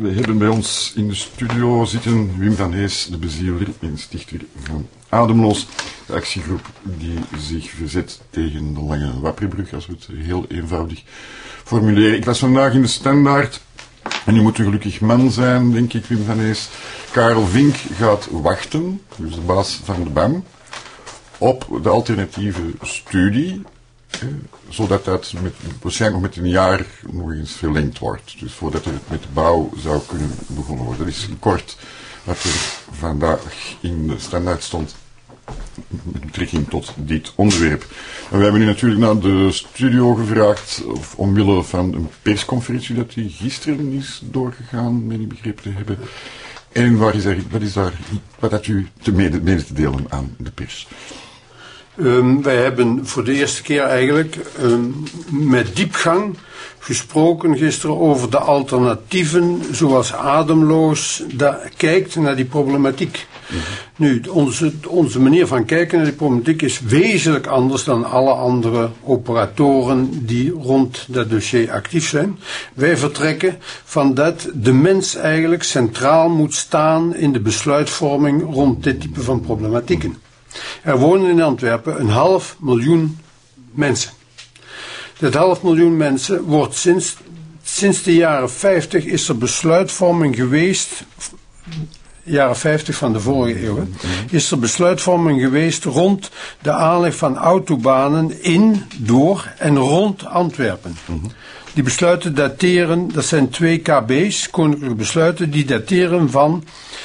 We hebben bij ons in de studio zitten Wim van Hees, de bezieler en stichter van Ademloos, de actiegroep die zich verzet tegen de Lange Wapperbrug, als we het heel eenvoudig formuleren. Ik was vandaag in de Standaard en je moet een gelukkig man zijn, denk ik, Wim van Hees. Karel Vink gaat wachten, dus de baas van de BAM, op de alternatieve studie, zodat dat waarschijnlijk nog met een jaar nog eens verlengd wordt. Dus voordat er met de bouw zou kunnen begonnen worden. Dat is kort wat er vandaag in de Standaard stond met betrekking tot dit onderwerp. En we hebben nu natuurlijk naar de studio gevraagd, omwille van een persconferentie dat die gisteren is doorgegaan, meen ik begrepen te hebben. En wat had u mede te delen aan de pers? Wij hebben voor de eerste keer eigenlijk met diepgang gesproken gisteren over de alternatieven, zoals Ademloos kijkt naar die problematiek. Nu, onze manier van kijken naar die problematiek is wezenlijk anders dan alle andere operatoren die rond dat dossier actief zijn. Wij vertrekken van dat de mens eigenlijk centraal moet staan in de besluitvorming rond dit type van problematieken. Er wonen in Antwerpen 500.000 mensen. Dat 500.000 mensen wordt sinds de jaren 50 is er besluitvorming geweest, jaren 50 van de vorige eeuw, is er besluitvorming geweest rond de aanleg van autobanen in, door en rond Antwerpen. Die besluiten dateren, dat zijn 2 KB's, koninklijke besluiten, die dateren van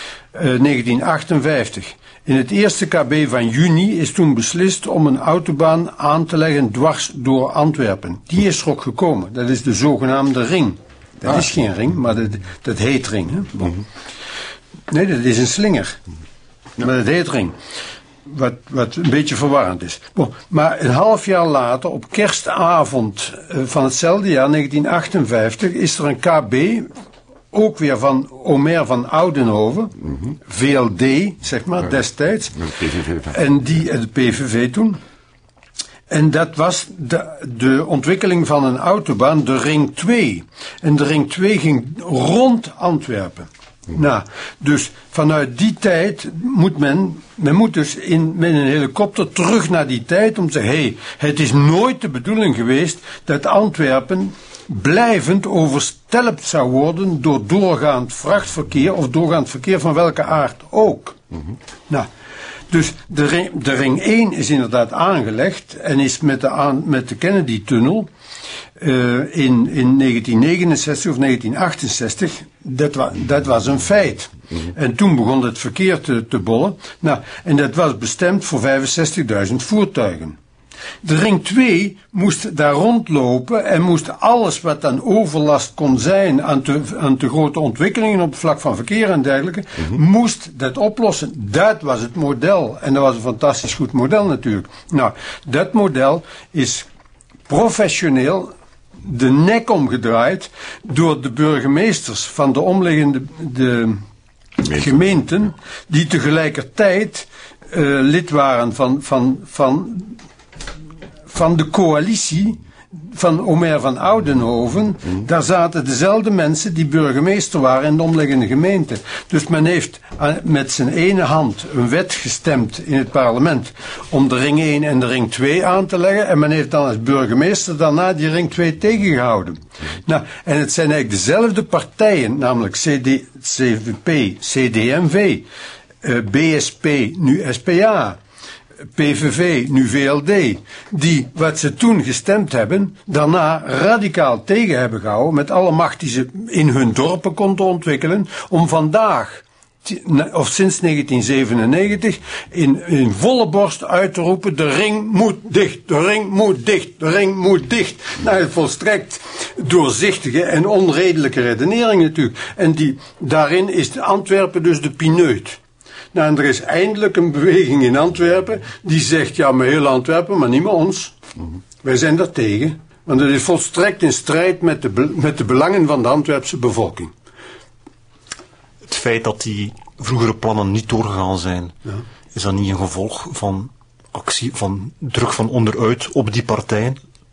1958. In het eerste KB van juni is toen beslist om een autobaan aan te leggen dwars door Antwerpen. Die is er ook gekomen. Dat is de zogenaamde ring. Dat is geen ring, maar dat heet ring. Hè? Nee, dat is een slinger. Maar dat heet ring. Wat een beetje verwarrend is. Maar een half jaar later, op kerstavond van hetzelfde jaar, 1958, is er een KB, ook weer van Omer van Oudenhoven, VLD, zeg maar, destijds. En de PVV toen. En dat was de ontwikkeling van een autobaan, de Ring 2. En de Ring 2 ging rond Antwerpen. Nou, dus vanuit die tijd moet men moet dus met een helikopter terug naar die tijd om te zeggen, het is nooit de bedoeling geweest dat Antwerpen blijvend overstelpt zou worden door doorgaand vrachtverkeer of doorgaand verkeer van welke aard ook. Nou, dus de ring 1 is inderdaad aangelegd en is met de Kennedy-tunnel in 1969 of 1968, dat was een feit. En toen begon het verkeer te bollen. Nou, en dat was bestemd voor 65.000 voertuigen. De Ring 2 moest daar rondlopen en moest alles wat dan overlast kon zijn aan te grote ontwikkelingen op het vlak van verkeer en dergelijke, moest dat oplossen. Dat was het model. En dat was een fantastisch goed model natuurlijk. Nou, dat model is professioneel de nek omgedraaid door de burgemeesters van de omliggende gemeenten, die tegelijkertijd lid waren van de coalitie van Omer van Oudenhoven. Daar zaten dezelfde mensen die burgemeester waren in de omliggende gemeente. Dus men heeft met zijn ene hand een wet gestemd in het parlement om de Ring 1 en de Ring 2 aan te leggen. En men heeft dan als burgemeester daarna die Ring 2 tegengehouden. Nou, en het zijn eigenlijk dezelfde partijen, namelijk CVP, CDMV, BSP, nu SPA, PVV, nu VLD, die wat ze toen gestemd hebben, daarna radicaal tegen hebben gehouden met alle macht die ze in hun dorpen konden ontwikkelen, om vandaag, of sinds 1997, in volle borst uit te roepen, de ring moet dicht, de ring moet dicht, de ring moet dicht. Nou, volstrekt doorzichtige en onredelijke redenering natuurlijk. En daarin is Antwerpen dus de pineut. Nou, en er is eindelijk een beweging in Antwerpen die zegt, ja, maar heel Antwerpen, maar niet met ons. Wij zijn daar tegen, want het is volstrekt in strijd met de belangen van de Antwerpse bevolking. Het feit dat die vroegere plannen niet doorgegaan zijn, is dat niet een gevolg van actie, van druk van onderuit op die partijen?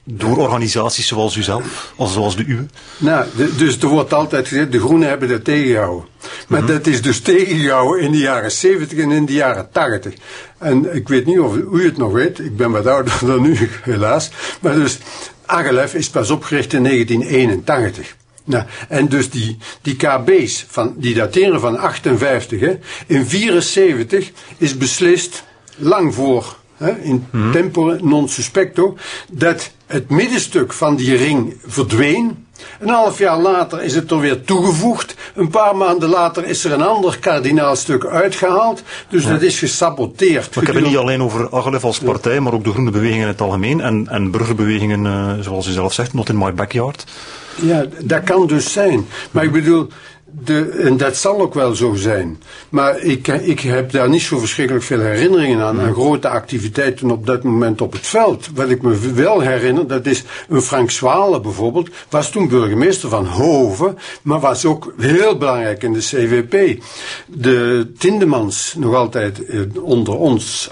Door organisaties zoals uzelf, of zoals de uwe? Nou, dus er wordt altijd gezegd, de Groenen hebben dat tegengehouden. Maar dat is dus tegengehouden in de jaren 70 en in de jaren 80. En ik weet niet of u het nog weet, ik ben wat ouder dan u, helaas. Maar dus, AGLF is pas opgericht in 1981. Nou, en dus die KB's, die dateren van 58, hè. In 74 is beslist, lang voor, in tempore non suspecto, dat het middenstuk van die ring verdween. Een half jaar later is het er weer toegevoegd. Een paar maanden later is er een ander kardinaalstuk uitgehaald. Dus dat is gesaboteerd. Maar ik heb het niet alleen over AGLF als partij, maar ook de groene bewegingen in het algemeen. En burgerbewegingen, zoals u zelf zegt, not in my backyard. Ja, dat kan dus zijn. Maar ik bedoel, en dat zal ook wel zo zijn. Maar ik heb daar niet zo verschrikkelijk veel herinneringen aan grote activiteiten op dat moment op het veld. Wat ik me wel herinner, dat is een Frank Zwalen bijvoorbeeld, was toen burgemeester van Hoven, maar was ook heel belangrijk in de CVP. De Tindemans, nog altijd onder ons,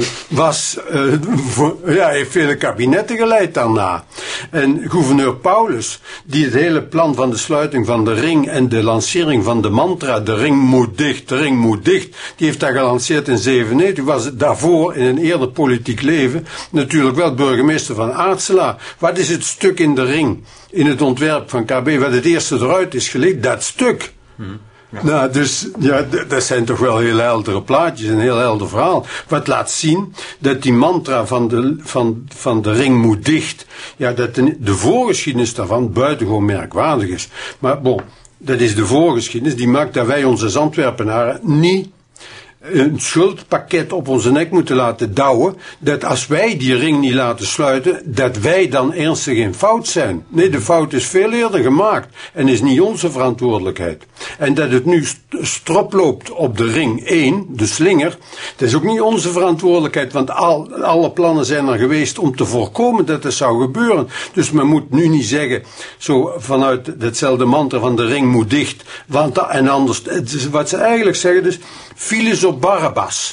heeft vele kabinetten geleid daarna. En gouverneur Paulus, die het hele plan van de sluiting van de ring en de lancering van de mantra, de ring moet dicht, de ring moet dicht, die heeft dat gelanceerd in 1997, was daarvoor in een eerder politiek leven natuurlijk wel burgemeester van Aartselaar. Wat is het stuk in de ring, in het ontwerp van KB, wat het eerste eruit is gelegd? Dat stuk. Ja. Nou, dus, ja, dat zijn toch wel heel heldere plaatjes, een heel helder verhaal. Wat laat zien dat die mantra van de ring moet dicht, ja, dat de voorgeschiedenis daarvan buitengewoon merkwaardig is. Maar bon, dat is de voorgeschiedenis, die maakt dat wij ons als Antwerpenaren niet een schuldpakket op onze nek moeten laten douwen, dat als wij die ring niet laten sluiten, dat wij dan ernstig in fout zijn. Nee, de fout is veel eerder gemaakt en is niet onze verantwoordelijkheid. En dat het nu strop loopt op de ring 1, de slinger, dat is ook niet onze verantwoordelijkheid, want alle plannen zijn er geweest om te voorkomen dat het zou gebeuren. Dus men moet nu niet zeggen, zo vanuit datzelfde mantra van de ring moet dicht, want en anders, wat ze eigenlijk zeggen dus, files op Barabbas.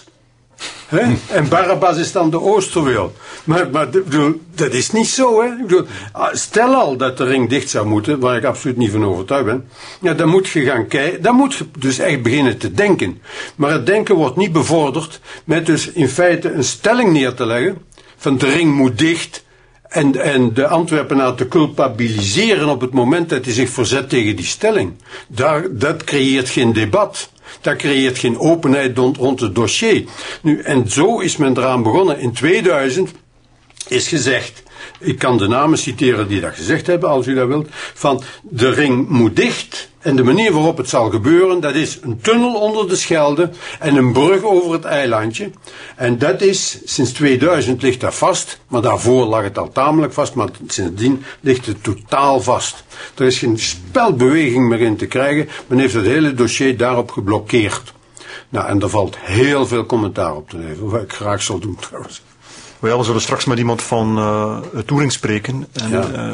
En Barabbas is dan de Oosterweel. Maar dat is niet zo, hè. Ik bedoel, stel al dat de ring dicht zou moeten, waar ik absoluut niet van overtuigd ben, ja, dan moet je gaan kijken, dan moet je dus echt beginnen te denken. Maar het denken wordt niet bevorderd met dus in feite een stelling neer te leggen, van de ring moet dicht, en de Antwerpenaar te culpabiliseren op het moment dat hij zich verzet tegen die stelling. Dat creëert geen debat. Dat creëert geen openheid rond het dossier. Nu, en zo is men eraan begonnen. In 2000 is gezegd, ik kan de namen citeren die dat gezegd hebben, als u dat wilt, van de ring moet dicht. En de manier waarop het zal gebeuren, dat is een tunnel onder de Schelde en een brug over het eilandje. En dat is, sinds 2000 ligt dat vast, maar daarvoor lag het al tamelijk vast, maar sindsdien ligt het totaal vast. Er is geen spelbeweging meer in te krijgen, men heeft het hele dossier daarop geblokkeerd. Nou, en er valt heel veel commentaar op te leveren, wat ik graag zal doen trouwens. Ja, we zullen straks met iemand van Toering spreken. En, ja.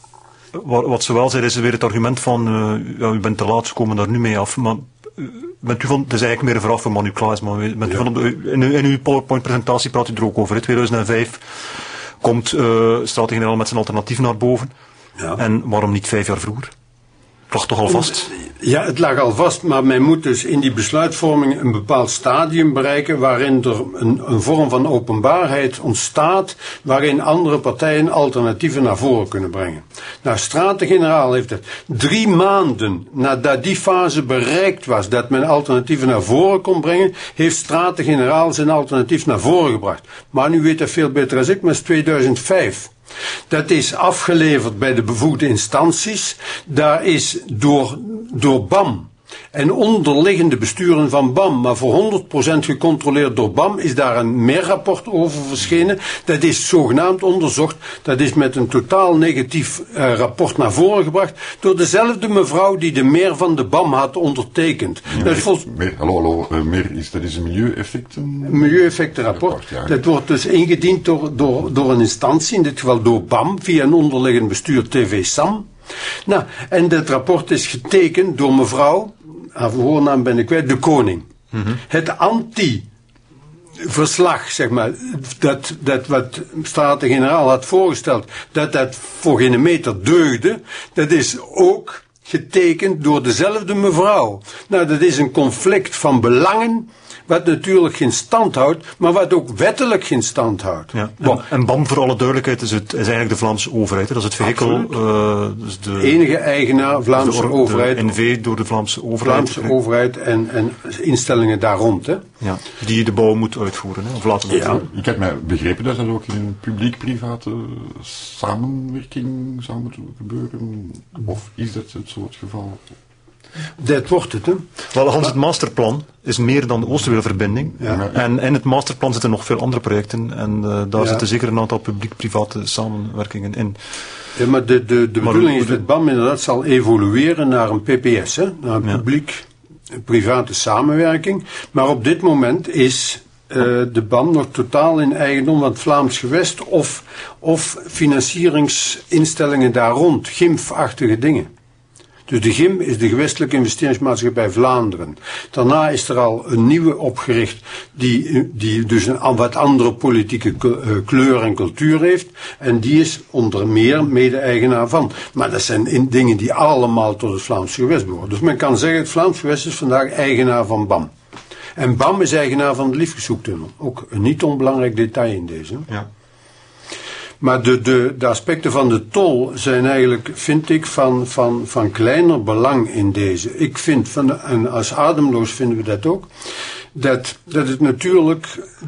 Wat ze wel zei, is weer het argument van, u bent te laat, ze komen daar nu mee af. Maar bent u van, het is eigenlijk meer een vraag voor Manu Klaas, maar bent u in uw PowerPoint-presentatie praat u er ook over. In 2005 komt Staten-Generaal met zijn alternatief naar boven. Ja. En waarom niet 5 jaar vroeger? Het lag toch al vast? Ja, het lag al vast, maar men moet dus in die besluitvorming een bepaald stadium bereiken waarin er een vorm van openbaarheid ontstaat, waarin andere partijen alternatieven naar voren kunnen brengen. Nou, Staten-Generaal heeft het 3 maanden nadat die fase bereikt was, dat men alternatieven naar voren kon brengen, heeft Staten-Generaal zijn alternatief naar voren gebracht. Maar nu weet dat veel beter als ik, maar het is 2005. Dat is afgeleverd bij de bevoegde instanties. Daar is door BAM en onderliggende besturen van BAM, maar voor 100% gecontroleerd door BAM, is daar een meerrapport over verschenen. Dat is zogenaamd onderzocht. Dat is met een totaal negatief rapport naar voren gebracht door dezelfde mevrouw die de meer van de BAM had ondertekend. Ja, dat is een milieueffectenrapport. Ja. Dat wordt dus ingediend door een instantie, in dit geval door BAM, via een onderliggend bestuur TV-SAM. Nou, en dat rapport is getekend door mevrouw, haar voornaam ben ik kwijt, de Koning. Mm-hmm. Het verslag, zeg maar, dat wat Staten-Generaal had voorgesteld, dat voor geen meter deugde, dat is ook getekend door dezelfde mevrouw. Nou, dat is een conflict van belangen, wat natuurlijk geen stand houdt, maar wat ook wettelijk geen stand houdt. Ja. En BAM, voor alle duidelijkheid, is eigenlijk de Vlaamse overheid. Hè? Dat is het vehikel. Dus de enige eigenaar, Vlaamse overheid. De NV door de Vlaamse overheid. Vlaamse overheid en instellingen daar rond. Hè? Ja, die de bouw moet uitvoeren, hè? Of laten uitvoeren. Ja. Ik heb mij begrepen dat dat ook in een publiek-private samenwerking zou moeten gebeuren. Of is dat het soort geval? Dat wordt het, hè? Wel, Hans, het masterplan is meer dan de Oosterweelverbinding. Ja. En in het masterplan zitten nog veel andere projecten. En daar zitten zeker een aantal publiek-private samenwerkingen in. Ja, maar de bedoeling is dat BAM inderdaad zal evolueren naar een PPS, hè? Naar een publiek-private samenwerking. Maar op dit moment is de BAM nog totaal in eigendom van het Vlaams Gewest of financieringsinstellingen daar rond, GIMF-achtige dingen. Dus de GIM is de Gewestelijke Investeringsmaatschappij Vlaanderen. Daarna is er al een nieuwe opgericht die dus een wat andere politieke kleur en cultuur heeft. En die is onder meer mede-eigenaar van. Maar dat zijn dingen die allemaal tot het Vlaams Gewest behoren. Dus men kan zeggen, het Vlaams Gewest is vandaag eigenaar van BAM. En BAM is eigenaar van de Liefkeshoektunnel. Ook een niet onbelangrijk detail in deze. Ja. Maar de aspecten van de tol zijn eigenlijk, vind ik, van kleiner belang in deze. Ik vind, en als ademloos vinden we dat ook, dat het natuurlijk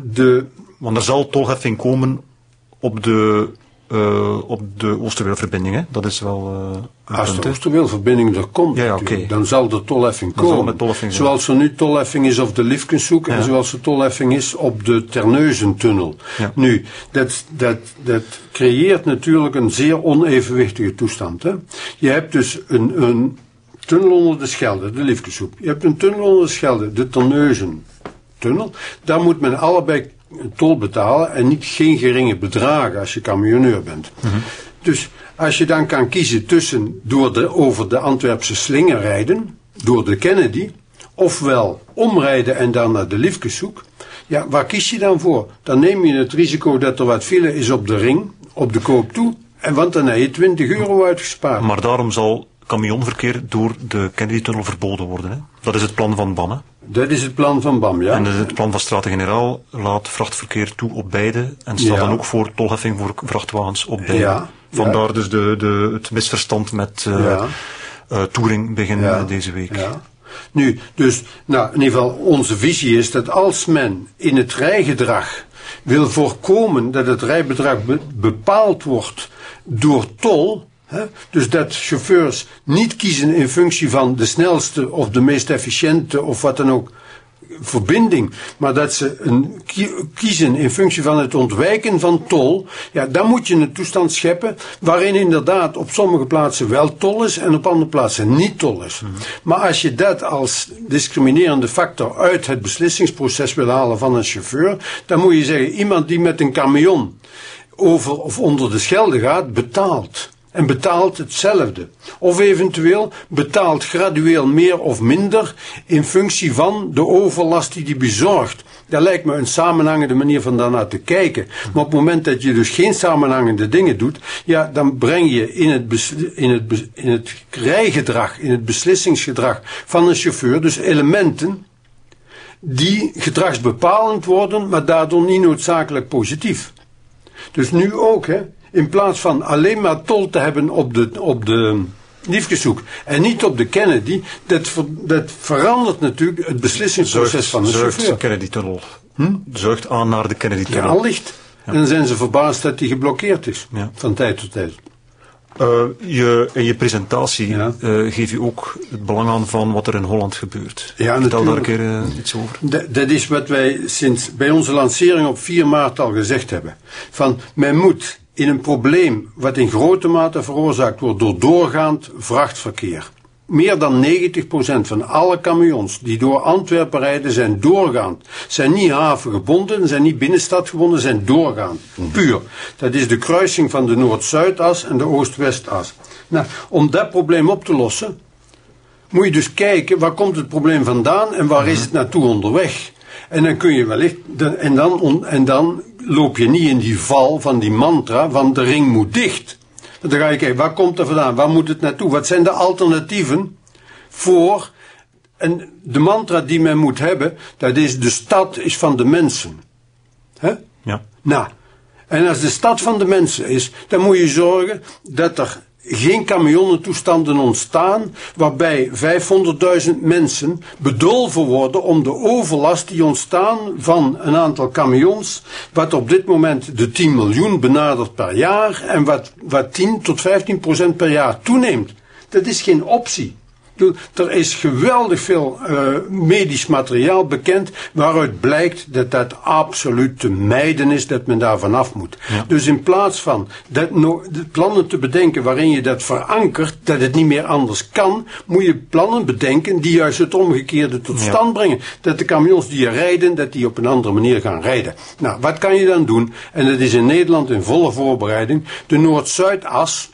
Want er zal tolheffing komen op de Oosterweelverbinding, hè? Dat is wel een als punt, de Oosterweelverbinding er komt, okay. Dan zal de tolheffing Dan zal komen. met tolheffing zijn. Zoals er nu tolheffing is op de Liefkenshoek en zoals er tolheffing is op de Terneuzentunnel. Ja. Nu, dat creëert natuurlijk een zeer onevenwichtige toestand. Hè? Je hebt dus een tunnel onder de Schelde, de Liefkenshoek. Je hebt een tunnel onder de Schelde, de Terneuzentunnel. Daar moet men allebei tol betalen en geen geringe bedragen als je camionneur bent. Mm-hmm. Dus als je dan kan kiezen tussen over de Antwerpse slinger rijden, door de Kennedy, ofwel omrijden en dan naar de Liefkenshoek, ja, waar kies je dan voor? Dan neem je het risico dat er wat file is op de ring, op de koop toe, want dan heb je €20 uitgespaard. Maar daarom zal camionverkeer door de Kennedy-tunnel verboden worden. Hè? Dat is het plan van BAM. Hè? Dat is het plan van BAM, ja. En het plan van Staten-Generaal laat vrachtverkeer toe op beide en stelt dan ook voor tolheffing voor vrachtwagens op beide. Ja. Vandaar dus het misverstand met Touring begin deze week. Ja. Nu, dus, in ieder geval, onze visie is dat als men in het rijgedrag wil voorkomen dat het rijbedrag bepaald wordt door tol, dus dat chauffeurs niet kiezen in functie van de snelste of de meest efficiënte of wat dan ook verbinding, maar dat ze kiezen in functie van het ontwijken van tol, ja, dan moet je een toestand scheppen waarin inderdaad op sommige plaatsen wel tol is en op andere plaatsen niet tol is. Mm-hmm. Maar als je dat als discriminerende factor uit het beslissingsproces wil halen van een chauffeur, dan moet je zeggen, iemand die met een camion over of onder de Schelde gaat, betaalt. En betaalt hetzelfde. Of eventueel betaalt gradueel meer of minder in functie van de overlast die bezorgt. Dat lijkt me een samenhangende manier van daarnaar te kijken. Maar op het moment dat je dus geen samenhangende dingen doet, ja, dan breng je in het rijgedrag, in het beslissingsgedrag van een chauffeur, dus elementen die gedragsbepalend worden, maar daardoor niet noodzakelijk positief. Dus nu ook, hè. In plaats van alleen maar tol te hebben op de Liefkenshoek en niet op de Kennedy, dat verandert natuurlijk het beslissingsproces van de chauffeur. De Kennedy-tunnel. Zuigt aan naar de Kennedy-tunnel. Ja, allicht. Ja. En dan zijn ze verbaasd dat die geblokkeerd is, van tijd tot tijd. In je presentatie geef je ook het belang aan van wat er in Holland gebeurt. Ja, vertel daar een keer iets over. Dat is wat wij sinds bij onze lancering op 4 maart al gezegd hebben. Van, men moet in een probleem wat in grote mate veroorzaakt wordt door doorgaand vrachtverkeer. Meer dan 90% van alle camions die door Antwerpen rijden zijn doorgaand. Zijn niet havengebonden, zijn niet binnenstadgebonden, zijn doorgaand. Puur. Dat is de kruising van de Noord-Zuidas en de Oost-Westas. Nou, om dat probleem op te lossen, moet je dus kijken waar komt het probleem vandaan en waar is het naartoe onderweg. En dan kun je wellicht, en dan loop je niet in die val van die mantra van de ring moet dicht. Dan ga je kijken, waar komt er vandaan? Waar moet het naartoe? Wat zijn de alternatieven voor? En de mantra die men moet hebben, dat is de stad is van de mensen. Hè? Ja. Nou, en als de stad van de mensen is, dan moet je zorgen dat er geen camionnentoestanden ontstaan waarbij 500.000 mensen bedolven worden om de overlast die ontstaan van een aantal camions, wat op dit moment de 10 miljoen benadert per jaar en wat 10 tot 15% per jaar toeneemt. Dat is geen optie. Er is geweldig veel medisch materiaal bekend waaruit blijkt dat dat absoluut te mijden is, dat men daar vanaf moet. Ja. Dus in plaats van de plannen te bedenken waarin je dat verankert, dat het niet meer anders kan, moet je plannen bedenken die juist het omgekeerde tot stand brengen. Dat de camions die er rijden, dat die op een andere manier gaan rijden. Nou, wat kan je dan doen? En dat is in Nederland in volle voorbereiding. De Noord-Zuidas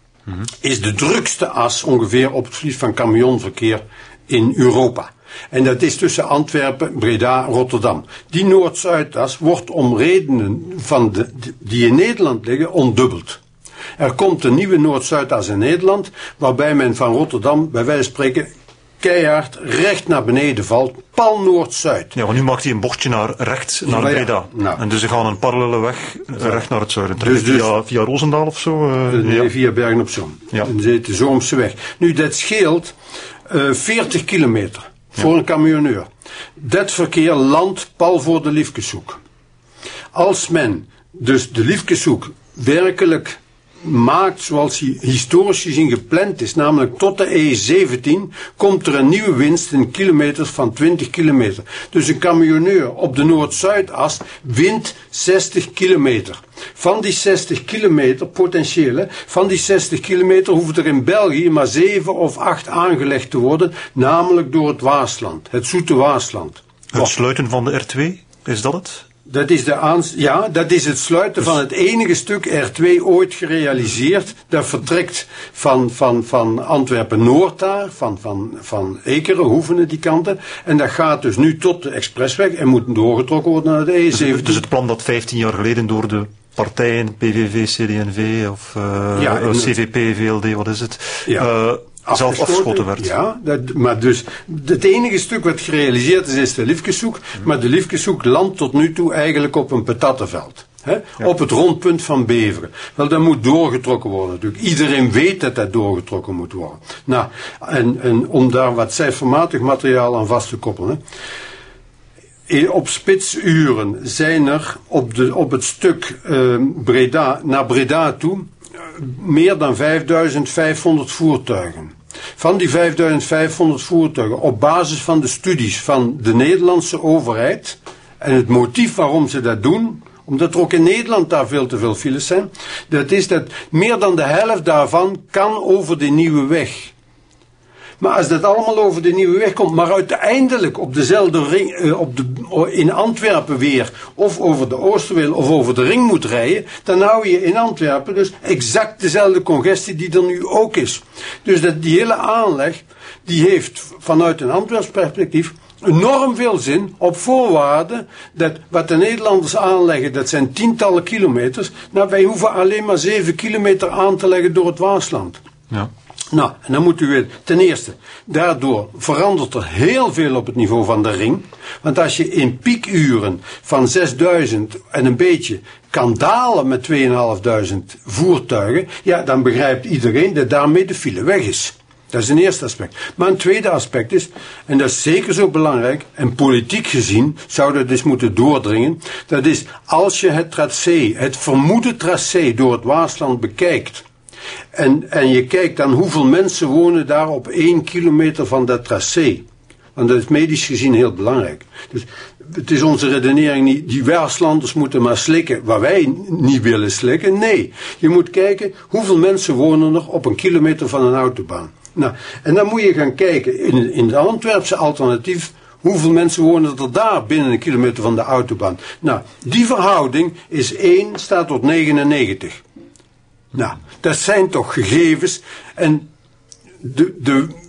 is de drukste as ongeveer op het gebied van camionverkeer in Europa. En dat is tussen Antwerpen, Breda, Rotterdam. Die Noord-Zuidas wordt om redenen die in Nederland liggen ondubbeld. Er komt een nieuwe Noord-Zuidas in Nederland, waarbij men van Rotterdam, bij wijze van spreken, keihard recht naar beneden valt, pal Noord-Zuid. Ja, want nu maakt hij een bochtje naar rechts, naar Breda. Nou. En dus ze gaan een parallele weg recht naar het zuiden. Dus via Roosendaal of zo? Via Bergen op Zoom. Ja. En ze heet de Zoomse weg. Nu, dat scheelt 40 kilometer voor een camionneur. Dat verkeer landt pal voor de Liefkeshoek. Als men dus de Liefkeshoek werkelijk maakt zoals hij historisch gezien gepland is, namelijk tot de E17, komt er een nieuwe winst in kilometers van 20 kilometer. Dus een camionneur op de Noord-Zuidas wint 60 kilometer. Van die 60 kilometer, potentieel, van die 60 kilometer hoeft er in België maar 7 of 8 aangelegd te worden, namelijk door het Waasland, het zoete Waasland. Het sluiten van de R2, is dat het? Dat is het sluiten van het enige stuk R2 ooit gerealiseerd. Dat vertrekt van Antwerpen-Noord daar, van Ekeren, Hoevenen, die kanten. En dat gaat dus nu tot de expressweg en moet doorgetrokken worden naar de E17. Dus het plan dat 15 jaar geleden door de partijen, PVV, CD&V of CVP, VLD, wat is het? Ja. Zelf afgeschoten werd. Ja, maar dus het enige stuk wat gerealiseerd is de Liefkeshoek. Maar de Liefkeshoek landt tot nu toe eigenlijk op een patattenveld. Ja. Op het rondpunt van Beveren. Wel, dat moet doorgetrokken worden natuurlijk. Iedereen weet dat dat doorgetrokken moet worden. Nou, en om daar wat cijfermatig materiaal aan vast te koppelen. Op spitsuren zijn er op het stuk naar Breda toe meer dan 5500 voertuigen. Van die 5500 voertuigen, op basis van de studies van de Nederlandse overheid, en het motief waarom ze dat doen, omdat er ook in Nederland daar veel te veel files zijn, dat is dat meer dan de helft daarvan kan over de nieuwe weg. Maar als dat allemaal over de nieuwe weg komt, maar uiteindelijk op dezelfde ring, in Antwerpen weer, of over de Oosterweel of over de ring moet rijden, dan hou je in Antwerpen dus exact dezelfde congestie die er nu ook is. Dus die hele aanleg, die heeft vanuit een Antwerps perspectief enorm veel zin, op voorwaarde dat wat de Nederlanders aanleggen, dat zijn tientallen kilometers, nou wij hoeven alleen maar 7 kilometer aan te leggen door het Waasland. Ja. Nou, en dan moet u weten, ten eerste, daardoor verandert er heel veel op het niveau van de ring. Want als je in piekuren van 6000 en een beetje kan dalen met 2500 voertuigen, ja, dan begrijpt iedereen dat daarmee de file weg is. Dat is een eerste aspect. Maar een tweede aspect is, en dat is zeker zo belangrijk, en politiek gezien zou dat dus moeten doordringen, dat is als je het tracé, het vermoede tracé door het Waasland bekijkt, en je kijkt dan hoeveel mensen wonen daar op 1 kilometer van dat tracé. Want dat is medisch gezien heel belangrijk. Dus het is onze redenering niet, die Waaslanders moeten maar slikken waar wij niet willen slikken. Nee, je moet kijken hoeveel mensen wonen er op 1 kilometer van een autobaan. Nou, en dan moet je gaan kijken in de Antwerpse alternatief, hoeveel mensen wonen er daar binnen 1 kilometer van de autobaan. Nou, die verhouding is 1 staat tot 99. Nou, dat zijn toch gegevens en de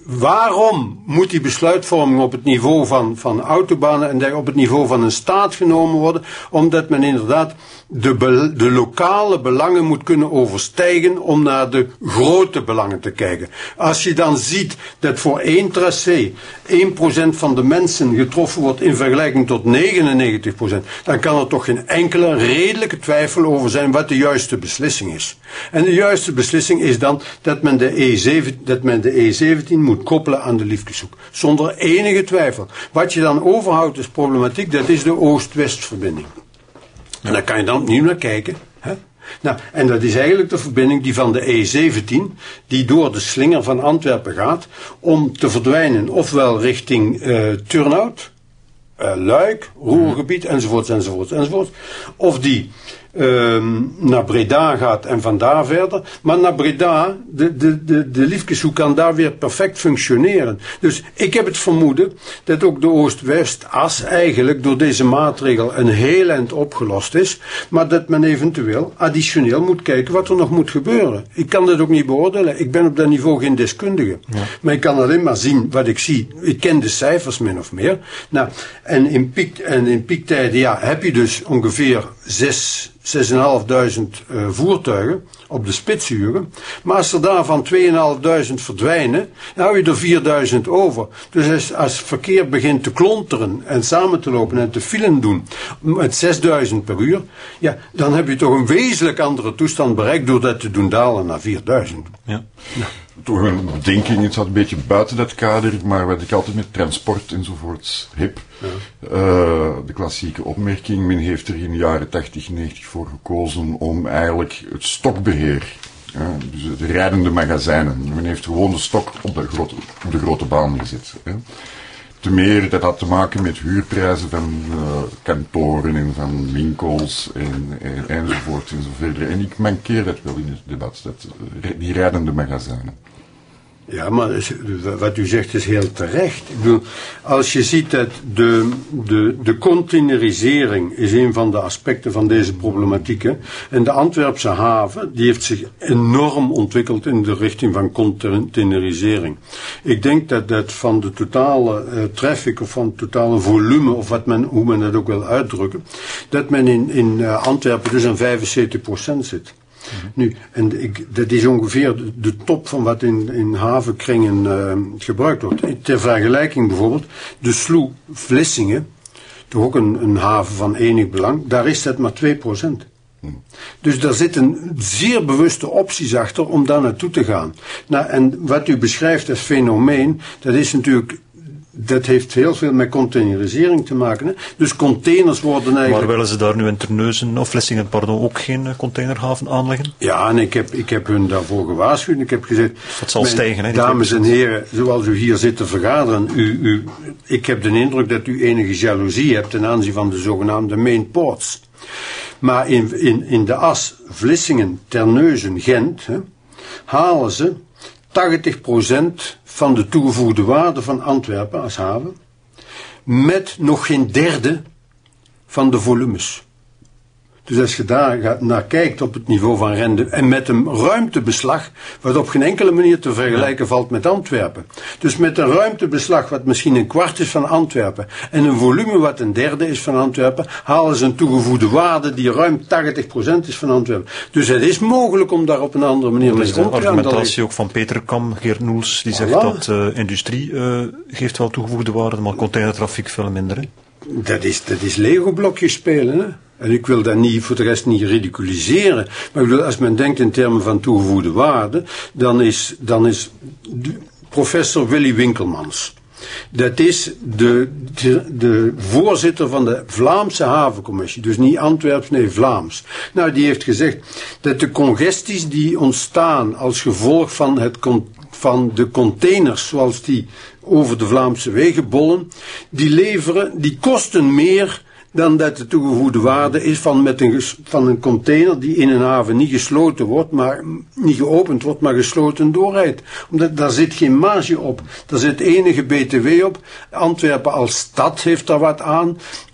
waarom moet die besluitvorming op het niveau van autobanen en op het niveau van een staat genomen worden? Omdat men inderdaad de lokale belangen moet kunnen overstijgen om naar de grote belangen te kijken. Als je dan ziet dat voor één tracé 1% van de mensen getroffen wordt in vergelijking tot 99%, dan kan er toch geen enkele redelijke twijfel over zijn wat de juiste beslissing is. En de juiste beslissing is dan dat men de E17 moet koppelen aan de Liefkeshoek. Zonder enige twijfel. Wat je dan overhoudt als problematiek, dat is de Oost-West-verbinding. En daar kan je dan opnieuw naar kijken. Hè? Nou, en dat is eigenlijk de verbinding die van de E17, die door de slinger van Antwerpen gaat, om te verdwijnen, ofwel richting Turnhout, Luik, Ruhrgebied, enzovoort. Of die naar Breda gaat en vandaar verder. Maar naar Breda, de Liefkeshoek kan daar weer perfect functioneren. Dus ik heb het vermoeden dat ook de Oost-West-as eigenlijk door deze maatregel een heel eind opgelost is. Maar dat men eventueel additioneel moet kijken wat er nog moet gebeuren. Ik kan dat ook niet beoordelen. Ik ben op dat niveau geen deskundige. Ja. Maar ik kan alleen maar zien wat ik zie. Ik ken de cijfers min of meer. Nou, en in piektijden heb je dus ongeveer 6.500 voertuigen op de spitsuren. Maar als er daarvan 2.500 verdwijnen, dan hou je er 4.000 over. Dus als verkeer begint te klonteren en samen te lopen en te filen doen met 6.000 per uur, ja, dan heb je toch een wezenlijk andere toestand bereikt door dat te doen dalen naar 4.000. Ja. Nou. Toch een bedenking, het staat een beetje buiten dat kader, maar wat ik altijd met transport enzovoorts heb. Ja. De klassieke opmerking, men heeft er in de jaren 80, 90 voor gekozen om eigenlijk het stokbeheer, dus de rijdende magazijnen, men heeft gewoon de stok op de grote baan gezet. Te meer, dat had te maken met huurprijzen van kantoren en van winkels enzovoort enzoverder. En ik mankeer dat wel in het debat, die rijdende magazijnen. Ja, maar wat u zegt is heel terecht. Ik bedoel, als je ziet dat de containerisering is een van de aspecten van deze problematiek. Hè? En de Antwerpse haven, die heeft zich enorm ontwikkeld in de richting van containerisering. Ik denk dat van de totale traffic of van het totale volume, of hoe men dat ook wil uitdrukken, dat men in Antwerpen dus aan 75% zit. Nu, dat is ongeveer de top van wat in havenkringen gebruikt wordt. Ter vergelijking bijvoorbeeld, de sloe Vlissingen, toch ook een haven van enig belang, daar is dat maar 2%. Dus daar zitten zeer bewuste opties achter om daar naartoe te gaan. Nou, en wat u beschrijft als fenomeen, dat is natuurlijk... Dat heeft heel veel met containerisering te maken. Hè? Dus containers worden eigenlijk... Maar willen ze daar nu in Terneuzen of Vlissingen, ook geen containerhaven aanleggen? Ja, en ik heb hun daarvoor gewaarschuwd. Ik heb gezegd... Dat zal stijgen, hè? Dames en heren, zoals u hier zit te vergaderen, ik heb de indruk dat u enige jaloezie hebt ten aanzien van de zogenaamde main ports. Maar in de as Vlissingen, Terneuzen, Gent, halen ze 80% van de toegevoegde waarde van Antwerpen als haven, met nog geen derde van de volumes. Dus als je daar naar kijkt op het niveau van rende en met een ruimtebeslag wat op geen enkele manier te vergelijken valt met Antwerpen. Dus met een ruimtebeslag wat misschien een kwart is van Antwerpen en een volume wat een derde is van Antwerpen, halen ze een toegevoegde waarde die ruim 80% is van Antwerpen. Dus het is mogelijk om daar op een andere manier mee om te gaan. Dat is de argumentatie ook van Peter Kam, Geert Noels, die zegt dat industrie geeft wel toegevoegde waarde, maar containertrafiek veel minder. Hè? Dat is Lego-blokjes spelen, hè? En ik wil dat voor de rest niet ridiculiseren. Maar ik bedoel, als men denkt in termen van toegevoegde waarde, dan is professor Willy Winkelmans. Dat is de voorzitter van de Vlaamse havencommissie. Dus niet Antwerps, nee Vlaams. Nou, die heeft gezegd dat de congesties die ontstaan als gevolg van de containers zoals die over de Vlaamse wegen bollen, die kosten meer dan dat de toegevoegde waarde is van een container die in een haven niet geopend wordt, maar gesloten doorrijdt. Omdat daar zit geen marge op. Daar zit enige BTW op. Antwerpen als stad heeft daar wat aan.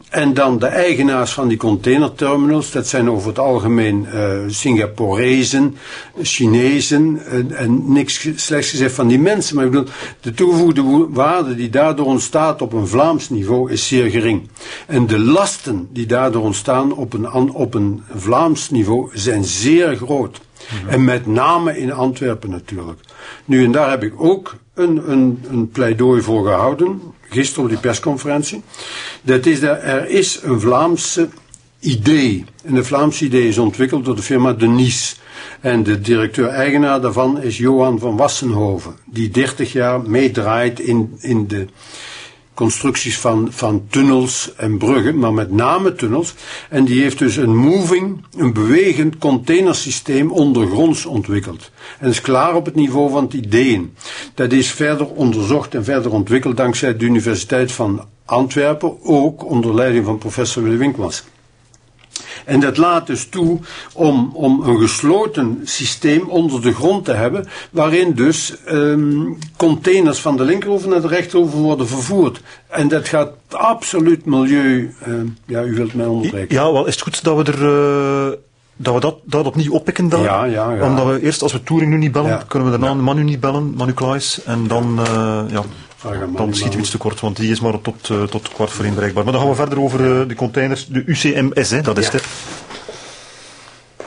En dan de eigenaars van die containerterminals, dat zijn over het algemeen Singaporezen, Chinezen, en niks slechts gezegd van die mensen. Maar ik bedoel, de toegevoegde waarde die daardoor ontstaat op een Vlaams niveau is zeer gering. En de lasten die daardoor ontstaan op een Vlaams niveau zijn zeer groot. En met name in Antwerpen natuurlijk. Nu, en daar heb ik ook een pleidooi voor gehouden, gisteren op die persconferentie. Dat is dat er is een Vlaamse idee. En de Vlaamse idee is ontwikkeld door de firma De Nice. En de directeur-eigenaar daarvan is Johan van Wassenhoven, die 30 jaar meedraait in de constructies van tunnels en bruggen, maar met name tunnels. En die heeft dus een bewegend containersysteem ondergronds ontwikkeld. En is klaar op het niveau van het ideeën. Dat is verder onderzocht en verder ontwikkeld dankzij de Universiteit van Antwerpen, ook onder leiding van professor Willy Winckmans. En dat laat dus toe om een gesloten systeem onder de grond te hebben, waarin dus containers van de linkeroever naar de rechteroever worden vervoerd. En dat gaat absoluut milieu... u wilt mij onderbreken. Ja, wel is het goed dat we dat opnieuw oppikken dan? Ja. Omdat we eerst, als we Touring nu niet bellen, kunnen we daarna Manu niet bellen, Manu Klaes, en dan... dan schieten we iets te kort, want die is maar tot 1:15 bereikbaar. Maar dan gaan we verder over de containers, de UCMS, dat is het.